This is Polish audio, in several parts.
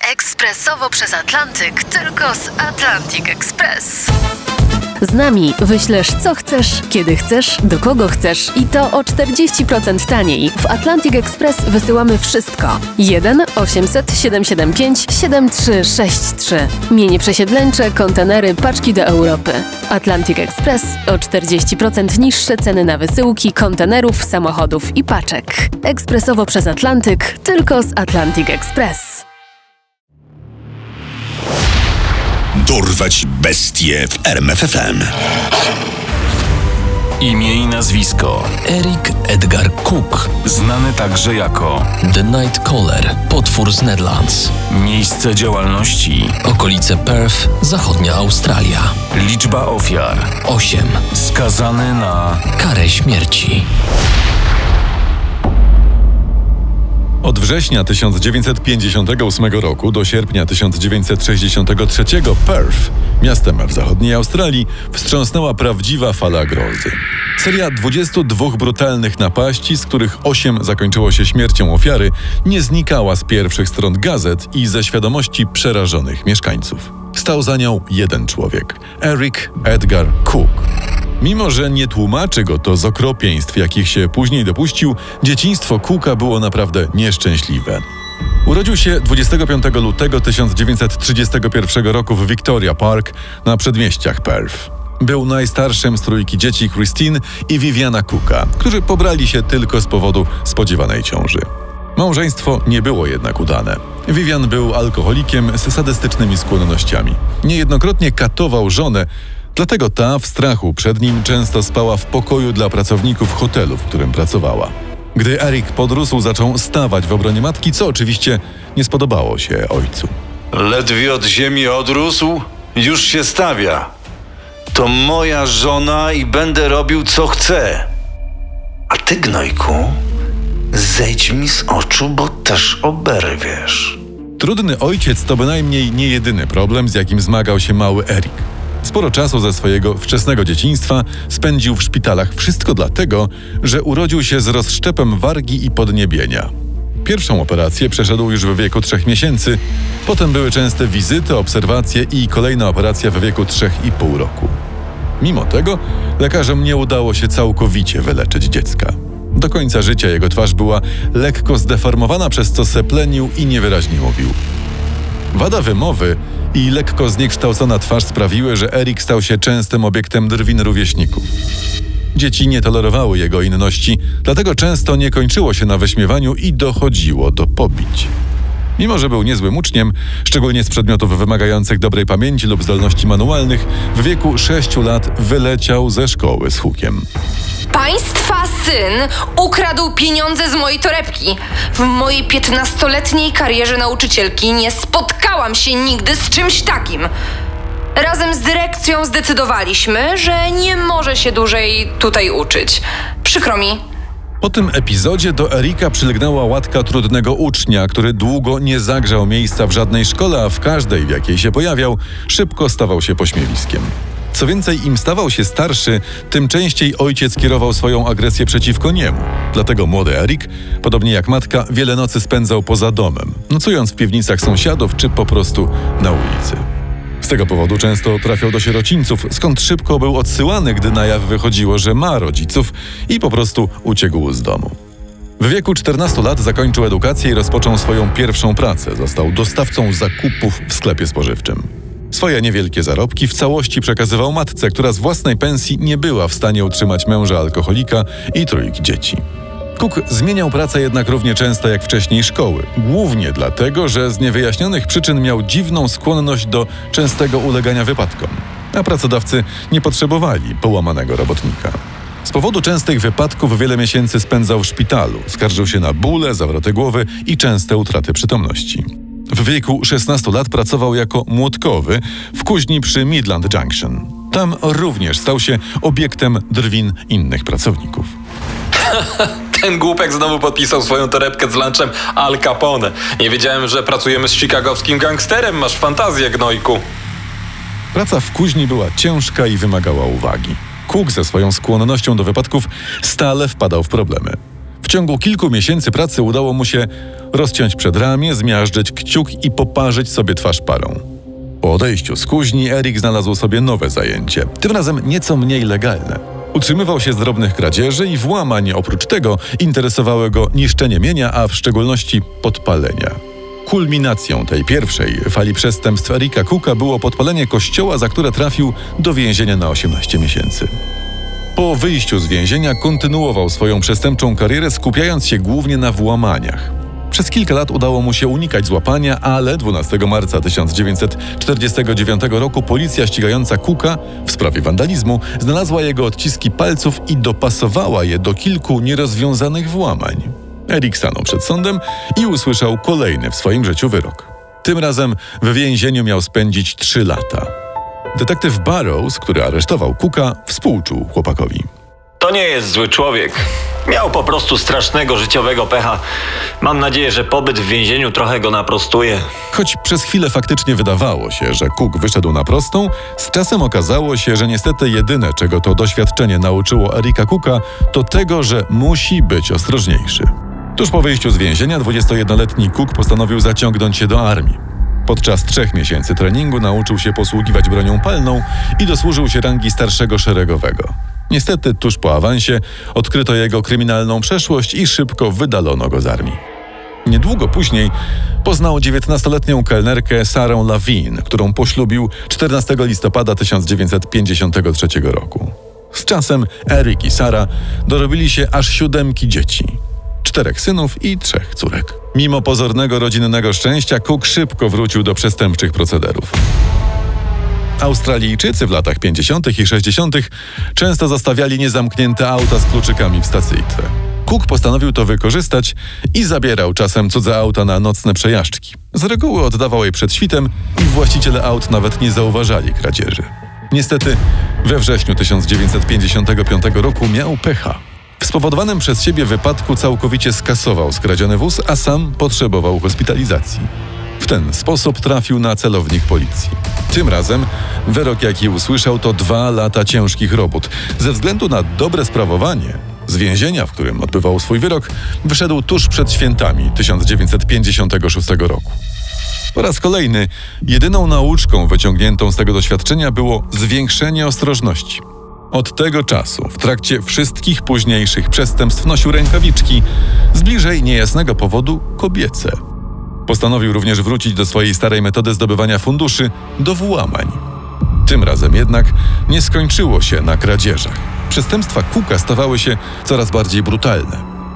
Ekspresowo przez Atlantyk, tylko z Atlantic Express. Z nami wyślesz co chcesz, kiedy chcesz, do kogo chcesz i to o 40% taniej. W Atlantic Express wysyłamy wszystko. 1 800 775 7363. Mienie przesiedleńcze, kontenery, paczki do Europy. Atlantic Express o 40% niższe ceny na wysyłki, kontenerów, samochodów i paczek. Ekspresowo przez Atlantyk, tylko z Atlantic Express. Dorwać bestie w RMF FM. Imię i nazwisko: Eric Edgar Cook, znany także jako The Nightcaller, potwór z Nedlands. miejsce działalności: Okolice Perth, zachodnia Australia. liczba ofiar: 8. skazany na Karę śmierci. Od września 1958 roku do sierpnia 1963 Perth, miastem w zachodniej Australii, wstrząsnęła prawdziwa fala grozy. Seria 22 brutalnych napaści, z których 8 zakończyło się śmiercią ofiary, nie znikała z pierwszych stron gazet i ze świadomości przerażonych mieszkańców. Stał za nią jeden człowiek – Eric Edgar Cook. Mimo że nie tłumaczy go to z okropieństw, jakich się później dopuścił, dzieciństwo Cooka było naprawdę nieszczęśliwe. Urodził się 25 lutego 1931 roku w Victoria Park na przedmieściach Perth. Był najstarszym z trójki dzieci Christine i Viviana Cooka, którzy pobrali się tylko z powodu spodziewanej ciąży. Małżeństwo nie było jednak udane. Vivian był alkoholikiem z sadystycznymi skłonnościami. Niejednokrotnie katował żonę, dlatego ta w strachu przed nim często spała w pokoju dla pracowników hotelu, w którym pracowała. Gdy Eric podrósł, zaczął stawać w obronie matki, co oczywiście nie spodobało się ojcu. Ledwie od ziemi odrósł, już się stawia. To moja żona i będę robił co chcę. A ty, gnojku, zejdź mi z oczu, bo też oberwiesz. Trudny ojciec to bynajmniej nie jedyny problem, z jakim zmagał się mały Eric. Sporo czasu ze swojego wczesnego dzieciństwa spędził w szpitalach, wszystko dlatego, że urodził się z rozszczepem wargi i podniebienia. Pierwszą operację przeszedł już w wieku 3 miesięcy, potem były częste wizyty, obserwacje i kolejna operacja w wieku 3,5 roku. Mimo tego lekarzom nie udało się całkowicie wyleczyć dziecka. Do końca życia jego twarz była lekko zdeformowana, przez co seplenił i niewyraźnie mówił. Wada wymowy i lekko zniekształcona twarz sprawiły, że Eric stał się częstym obiektem drwin rówieśników. Dzieci nie tolerowały jego inności, dlatego często nie kończyło się na wyśmiewaniu i dochodziło do pobić. Mimo że był niezłym uczniem, szczególnie z przedmiotów wymagających dobrej pamięci lub zdolności manualnych, w wieku 6 lat wyleciał ze szkoły z hukiem. Państwa syn ukradł pieniądze z mojej torebki. W mojej 15-letniej karierze nauczycielki nie spotkałam się nigdy z czymś takim. Razem z dyrekcją zdecydowaliśmy, że nie może się dłużej tutaj uczyć. Przykro mi. Po tym epizodzie do Erika przylgnęła łatka trudnego ucznia, który długo nie zagrzał miejsca w żadnej szkole, a w każdej, w jakiej się pojawiał, szybko stawał się pośmiewiskiem. Co więcej, im stawał się starszy, tym częściej ojciec kierował swoją agresję przeciwko niemu. Dlatego młody Eric, podobnie jak matka, wiele nocy spędzał poza domem, nocując w piwnicach sąsiadów czy po prostu na ulicy. Z tego powodu często trafiał do sierocińców, skąd szybko był odsyłany, gdy na jaw wychodziło, że ma rodziców i po prostu uciekł z domu. W wieku 14 lat zakończył edukację i rozpoczął swoją pierwszą pracę. Został dostawcą zakupów w sklepie spożywczym. Swoje niewielkie zarobki w całości przekazywał matce, która z własnej pensji nie była w stanie utrzymać męża alkoholika i 3 dzieci. Cook zmieniał pracę jednak równie często jak wcześniej szkoły, głównie dlatego, że z niewyjaśnionych przyczyn miał dziwną skłonność do częstego ulegania wypadkom, a pracodawcy nie potrzebowali połamanego robotnika. Z powodu częstych wypadków wiele miesięcy spędzał w szpitalu, skarżył się na bóle, zawroty głowy i częste utraty przytomności. W wieku 16 lat pracował jako młotkowy w kuźni przy Midland Junction. Tam również stał się obiektem drwin innych pracowników. Ten głupek znowu podpisał swoją torebkę z lunchem Al Capone. Nie wiedziałem, że pracujemy z chicagowskim gangsterem. Masz fantazję, gnojku. Praca w kuźni była ciężka i wymagała uwagi. Cook ze swoją skłonnością do wypadków stale wpadał w problemy. W ciągu kilku miesięcy pracy udało mu się rozciąć przedramię, zmiażdżyć kciuk i poparzyć sobie twarz parą. Po odejściu z kuźni Erik znalazł sobie nowe zajęcie, tym razem nieco mniej legalne. Utrzymywał się z drobnych kradzieży i włamań, oprócz tego interesowało go niszczenie mienia, a w szczególności podpalenia. Kulminacją tej pierwszej fali przestępstw Erika Cooka było podpalenie kościoła, za które trafił do więzienia na 18 miesięcy. Po wyjściu z więzienia kontynuował swoją przestępczą karierę, skupiając się głównie na włamaniach. Przez kilka lat udało mu się unikać złapania, ale 12 marca 1949 roku policja ścigająca Cooka w sprawie wandalizmu znalazła jego odciski palców i dopasowała je do kilku nierozwiązanych włamań. Erik stanął przed sądem i usłyszał kolejny w swoim życiu wyrok. Tym razem w więzieniu miał spędzić 3 lata. Detektyw Burrows, który aresztował Cooka, współczuł chłopakowi. To nie jest zły człowiek. Miał po prostu strasznego życiowego pecha. Mam nadzieję, że pobyt w więzieniu trochę go naprostuje. Choć przez chwilę faktycznie wydawało się, że Cook wyszedł na prostą, z czasem okazało się, że niestety jedyne, czego to doświadczenie nauczyło Erika Cooka, to tego, że musi być ostrożniejszy. Tuż po wyjściu z więzienia 21-letni Cook postanowił zaciągnąć się do armii. Podczas 3 miesięcy treningu nauczył się posługiwać bronią palną i dosłużył się rangi starszego szeregowego. Niestety, tuż po awansie odkryto jego kryminalną przeszłość i szybko wydalono go z armii. Niedługo później poznał 19-letnią kelnerkę Sarę Lawine, którą poślubił 14 listopada 1953 roku. Z czasem Erik i Sara dorobili się aż 7 dzieci. 4 synów i 3 córek. Mimo pozornego rodzinnego szczęścia, Cook szybko wrócił do przestępczych procederów. Australijczycy w latach 50. i 60. często zostawiali niezamknięte auta z kluczykami w stacyjce. Cook postanowił to wykorzystać i zabierał czasem cudze auta na nocne przejażdżki. Z reguły oddawał je przed świtem i właściciele aut nawet nie zauważali kradzieży. Niestety we wrześniu 1955 roku miał pecha. W spowodowanym przez siebie wypadku całkowicie skasował skradziony wóz, a sam potrzebował hospitalizacji. W ten sposób trafił na celownik policji. Tym razem wyrok, jaki usłyszał, to 2 lata ciężkich robót. Ze względu na dobre sprawowanie z więzienia, w którym odbywał swój wyrok, wyszedł tuż przed świętami 1956 roku. Po raz kolejny jedyną nauczką wyciągniętą z tego doświadczenia było zwiększenie ostrożności. Od tego czasu w trakcie wszystkich późniejszych przestępstw nosił rękawiczki z bliżej niejasnego powodu kobiece. Postanowił również wrócić do swojej starej metody zdobywania funduszy, do włamań. Tym razem jednak nie skończyło się na kradzieżach. Przestępstwa Cooka stawały się coraz bardziej brutalne.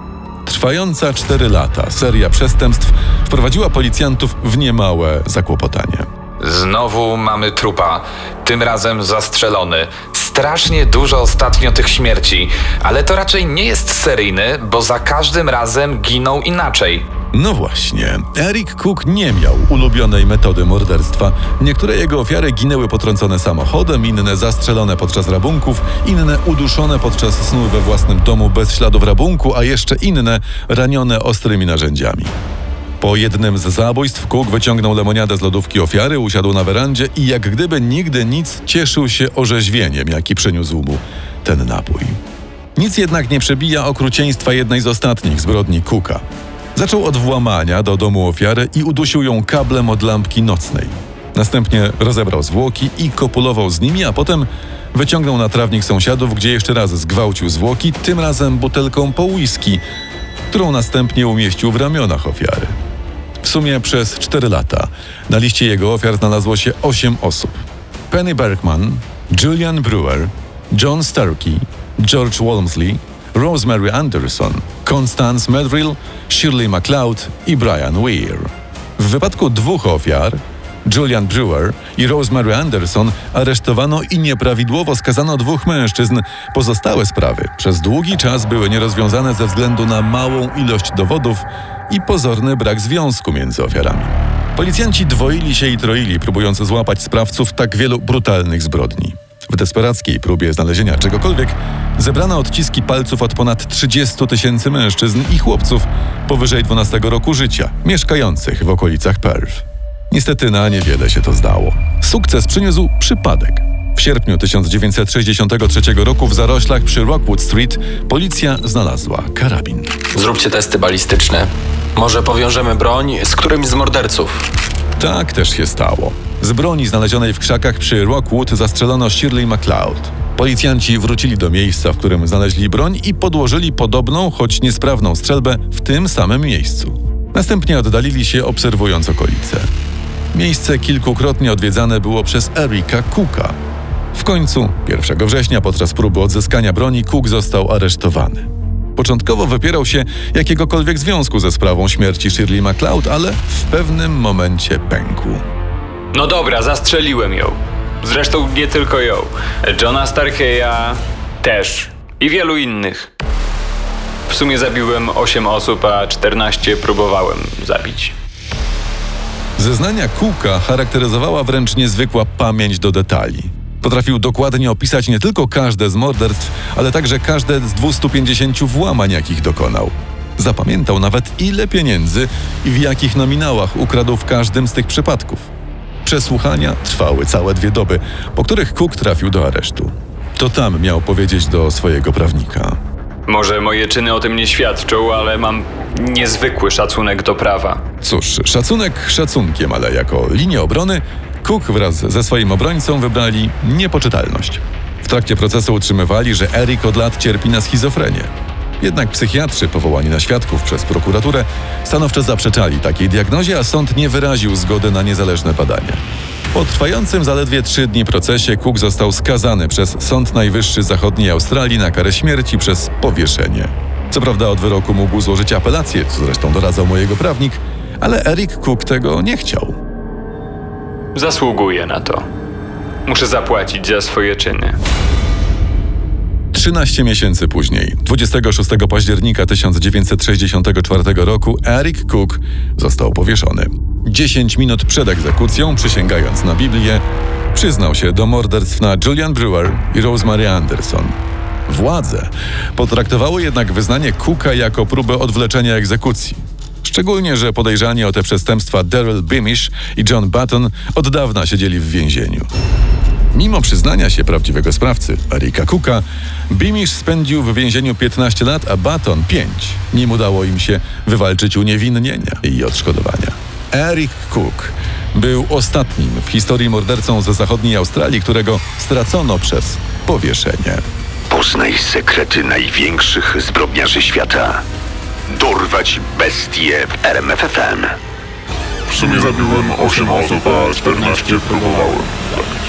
Trwająca 4 lata seria przestępstw wprowadziła policjantów w niemałe zakłopotanie. Znowu mamy trupa, tym razem zastrzelony. Strasznie dużo ostatnio tych śmierci, ale to raczej nie jest seryjny, bo za każdym razem giną inaczej. No właśnie, Erik Cook nie miał ulubionej metody morderstwa. Niektóre jego ofiary ginęły potrącone samochodem, inne zastrzelone podczas rabunków, inne uduszone podczas snu we własnym domu bez śladów rabunku, a jeszcze inne ranione ostrymi narzędziami. Po jednym z zabójstw Cook wyciągnął lemoniadę z lodówki ofiary, usiadł na werandzie i jak gdyby nigdy nic cieszył się orzeźwieniem, jaki przyniósł mu ten napój. Nic jednak nie przebija okrucieństwa jednej z ostatnich zbrodni Cooka. Zaczął od włamania do domu ofiary i udusił ją kablem od lampki nocnej. Następnie rozebrał zwłoki i kopulował z nimi, a potem wyciągnął na trawnik sąsiadów, gdzie jeszcze raz zgwałcił zwłoki, tym razem butelką po whisky, którą następnie umieścił w ramionach ofiary. W sumie przez 4 lata na liście jego ofiar znalazło się 8 osób. Penny Bergman, Julian Brewer, John Starkey, George Walmsley, Rosemary Anderson, Constance Medrill, Shirley MacLeod i Brian Weir. W wypadku 2 ofiar, Julian Brewer i Rosemary Anderson, aresztowano i nieprawidłowo skazano 2 mężczyzn. Pozostałe sprawy przez długi czas były nierozwiązane ze względu na małą ilość dowodów i pozorny brak związku między ofiarami. Policjanci dwoili się i troili, próbując złapać sprawców tak wielu brutalnych zbrodni. W desperackiej próbie znalezienia czegokolwiek zebrano odciski palców od ponad 30 000 mężczyzn i chłopców powyżej 12 roku życia, mieszkających w okolicach Perth. Niestety na niewiele się to zdało. Sukces przyniósł przypadek. W sierpniu 1963 roku w zaroślach przy Rockwood Street policja znalazła karabin. Zróbcie testy balistyczne. Może powiążemy broń z którymś z morderców. Tak też się stało. Z broni znalezionej w krzakach przy Rockwood zastrzelono Shirley MacLeod. Policjanci wrócili do miejsca, w którym znaleźli broń i podłożyli podobną, choć niesprawną strzelbę w tym samym miejscu. Następnie oddalili się, obserwując okolice. Miejsce kilkukrotnie odwiedzane było przez Erika Cooka. W końcu, 1 września, podczas próby odzyskania broni, Cook został aresztowany. Początkowo wypierał się jakiegokolwiek związku ze sprawą śmierci Shirley MacLeod, ale w pewnym momencie pękł. No dobra, zastrzeliłem ją. Zresztą nie tylko ją. Johna Starkeya też. I wielu innych. W sumie zabiłem 8 osób, a 14 próbowałem zabić. Zeznania Cooka charakteryzowała wręcz niezwykła pamięć do detali. Potrafił dokładnie opisać nie tylko każde z morderstw, ale także każde z 250 włamań, jakich dokonał. Zapamiętał nawet, ile pieniędzy i w jakich nominałach ukradł w każdym z tych przypadków. Przesłuchania trwały całe 2 doby, po których Cook trafił do aresztu. To tam miał powiedzieć do swojego prawnika. Może moje czyny o tym nie świadczą, ale mam niezwykły szacunek do prawa. Cóż, szacunek szacunkiem, ale jako linię obrony Cook wraz ze swoim obrońcą wybrali niepoczytalność. W trakcie procesu utrzymywali, że Eric od lat cierpi na schizofrenię. Jednak psychiatrzy powołani na świadków przez prokuraturę stanowczo zaprzeczali takiej diagnozie, a sąd nie wyraził zgody na niezależne badania. Po trwającym zaledwie 3 dni procesie Cook został skazany przez Sąd Najwyższy Zachodniej Australii na karę śmierci przez powieszenie. Co prawda od wyroku mógł złożyć apelację, co zresztą doradzał mu jego prawnik, ale Eric Cook tego nie chciał. Zasługuję na to. Muszę zapłacić za swoje czyny. 13 miesięcy później, 26 października 1964 roku, Eric Cook został powieszony. 10 minut przed egzekucją, przysięgając na Biblię, przyznał się do morderstw na Julian Brewer i Rosemary Anderson. Władze potraktowały jednak wyznanie Cooka jako próbę odwleczenia egzekucji. Szczególnie, że podejrzani o te przestępstwa Daryl Beamish i John Button od dawna siedzieli w więzieniu. Mimo przyznania się prawdziwego sprawcy, Erika Cooka, Beamish spędził w więzieniu 15 lat, a Button 5. Nim udało im się wywalczyć uniewinnienia i odszkodowania. Eric Cook był ostatnim w historii mordercą ze zachodniej Australii, którego stracono przez powieszenie. Poznaj sekrety największych zbrodniarzy świata. Dorwać bestie w RMF FM. W sumie zabiłem 8 osób, a 14 próbowałem. Tak.